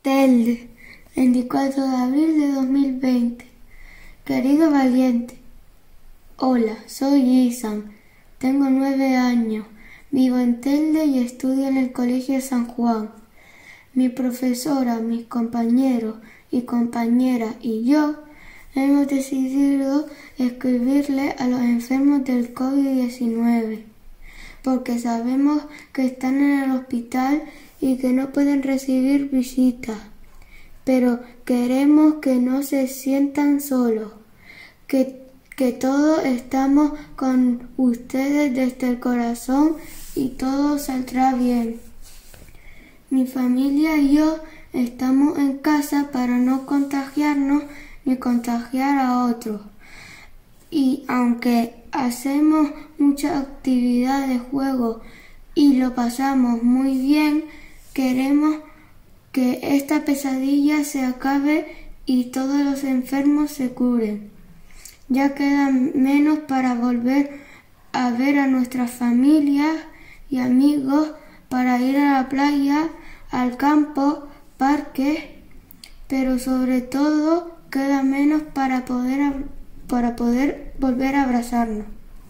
Telde, 24 de abril de 2020. Querido valiente, hola, soy Isan, tengo 9 años, vivo en Telde y estudio en el Colegio San Juan. Mi profesora, mis compañeros y compañeras y yo hemos decidido escribirle a los enfermos del COVID-19 porque sabemos que están en el hospital y que no pueden recibir visitas, pero queremos que no se sientan solos, que todos estamos con ustedes desde el corazón y todo saldrá bien. Mi familia y yo estamos en casa para no contagiarnos ni contagiar a otros. Y aunque hacemos muchas actividades de juego y lo pasamos muy bien, queremos que esta pesadilla se acabe y todos los enfermos se curen. Ya queda menos para volver a ver a nuestras familias y amigos, para ir a la playa, al campo, parques, pero sobre todo queda menos para poder volver a abrazarnos.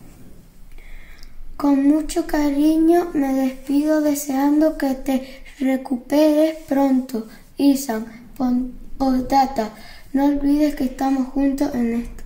Con mucho cariño me despido deseando que te recuperes pronto. Isan, postdata, no olvides que estamos juntos en esto.